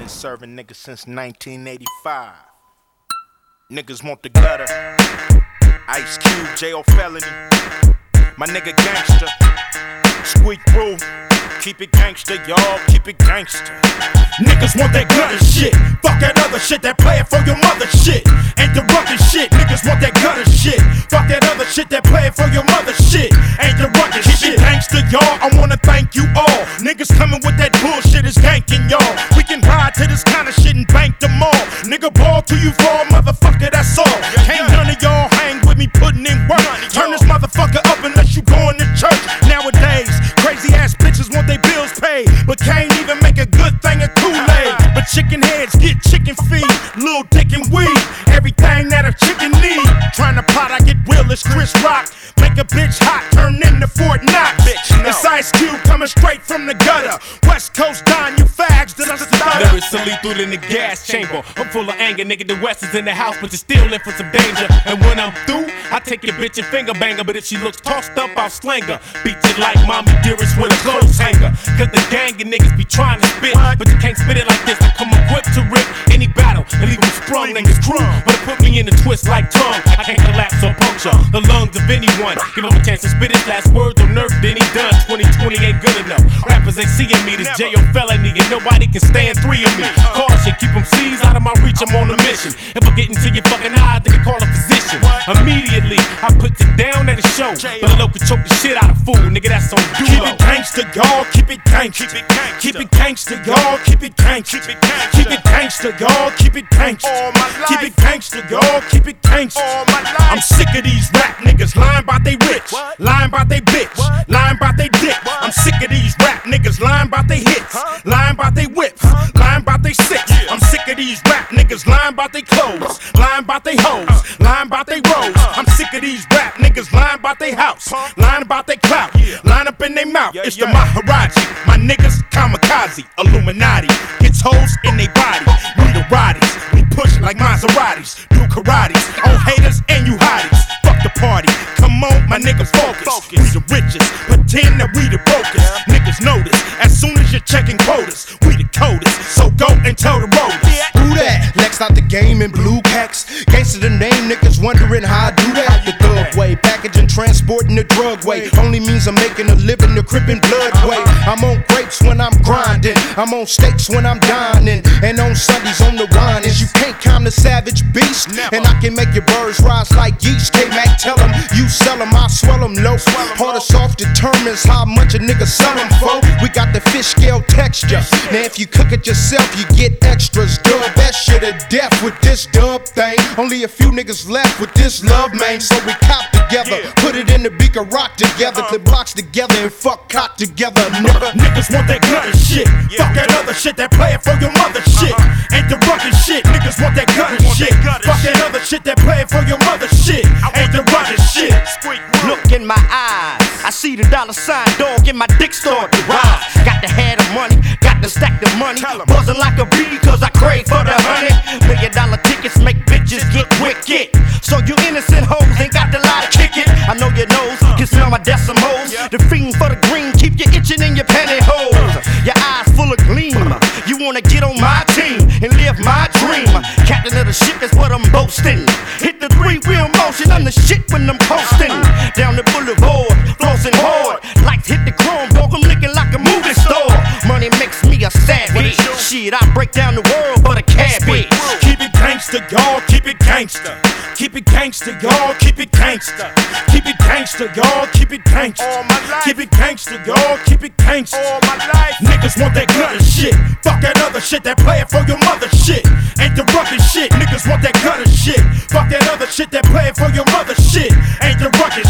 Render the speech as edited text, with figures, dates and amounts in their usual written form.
Been serving niggas since 1985. Niggas want the gutter. Ice Cube, J.O. Felony. My nigga gangster. Squeak through. Keep it gangster, y'all. Keep it gangster. Niggas want that gutter shit. Fuck that other shit, that play it for your mother shit. Ain't the rugged shit. Niggas want that gutter shit. Fuck that other shit, that play it for your mother shit. Ain't the rugged shit. Keep it gangster, y'all. I wanna thank you all. Niggas coming with that bullshit is ganking y'all. We can ride to this kind of shit and bank them all. Nigga ball to you for motherfucker, that's all. Can't none of y'all hang with me putting in work. Turn this motherfucker up unless you going to church. Nowadays, crazy ass bitches want their bills paid, but can't even make a good thing of Kool-Aid. But chicken heads get chicken feed, little dick and weed, everything that a chicken need. Trying to plot, I get real as Chris Rock. Make a bitch hot, turn into Fort Knox. It's Ice Cube coming straight from the gutter. West Coast Don, you fags, did I stutter? There is so lethal in the gas chamber. I'm full of anger, nigga. The West is in the house, but you're still in for some danger. And when I'm through, I take your bitch and finger banger. But if she looks tossed up, I'll slang her. Beat it like mommy dearest with a clothes hanger. Cause the gang of niggas be trying to spit, but you can't spit it like this. I come equipped to rip any battle and leave them sprung. Niggas crew, but put me in a twist like tongue. I can't collapse or puncture the lungs of anyone. Give him a chance to spit his last words on nerve, then he done. 2020 ain't good enough. Rappers ain't seeing me, this J.O. Felony, and nobody can stand three of me. Caution, keep them C's out of my reach, I'm on a mission. If I get into your fucking eyes, they can call a physician. Immediately, I put it down at a show. But the local choke the shit out of fool, nigga, that's on duo. Keep it gangster, y'all, keep it gangster. Keep it gangster, y'all, keep it gangster. Keep it gangster, y'all, keep it gangster. Keep it gangster, y'all, keep it gangster. I'm sick of these rap niggas lying about they rich, lying about they bitch, lying about they dick. I'm sick of these rap niggas lying about they hits, lying about they whips, lying about they six. I'm sick of these rap niggas lying about they clothes, lying about they hoes, lying about they roads. I'm sick of these rap niggas lying about they house, lying about they clout, lying up in they mouth. It's the Maharaji, my niggas kamikaze, Illuminati. Gets hoes in they body, we the Roddies. We push like Maseratis, do karates on haters and you hotties. Fuck the party, come on, my niggas focus. We the richest, pretend that we the brokest. Niggas notice, as soon as you're checking quotas, we the coldest, so go and tell the rollers. Who that? Next out the game in blue packs. Gangsta the name, niggas wondering how I do that. The thug way, packaging, transporting the drug way. Only means I'm making a living, the crippin' blood way. I'm on grapes when I'm grinding, I'm on steaks when I'm dining, and on Sundays on the whinings. You can't calm the savage beast, and I can make your birds rise like yeast. K-Mac tell them, you sell them, I swell them low. Hard or soft determines how much a nigga sell them for. We got the fish scale texture. Now if you cook it yourself, you get extras. Dub that shit to death with this dub thing. Only a few niggas left with this love, man. So we cop together, put it in the beaker, rock together, clip blocks together, and fuck cock together. Niggas want that gutter shit. Fuck that other shit, that play it for your mother shit. Ain't the rugged shit. Niggas want that gutter shit. Fuck that other shit, that play it for your mother shit. Ain't the rugged shit. Look in my eyes, I see the dollar sign, dog, in my dick start to rise. Got to have the money, got to stack the money. Buzzing like a bee, cause I crave for the honey. $1 million tickets make bitches get wicked. So you innocent hoes ain't got to lie to kick it. I know your nose can smell my decimals. The fiend for the green, keep you itching in your pantyhose. Your eyes full of gleam. You wanna get on my team and live my dream. Captain of the ship, that's what I'm boasting. Hit the three-wheel motion, I'm the shit when I'm coasting. Down the boulevard, flossing hard. Lights hit the chrome, dog, I'm looking like a movie star. Money makes me a savage. Shit, I break down the world for the cabbage. Keep it gangster, y'all, keep it gangster. Keep it gangster, y'all, keep it gangster. Keep it gangster, y'all, keep it gangster. Keep it gangster, y'all, keep it gangster. Niggas want that gutter shit. Fuck that other shit, that play it for your mother shit. Ain't the rugged shit. Niggas want that gutter shit. Fuck that other shit, that play it for your mother shit. Ain't the rugged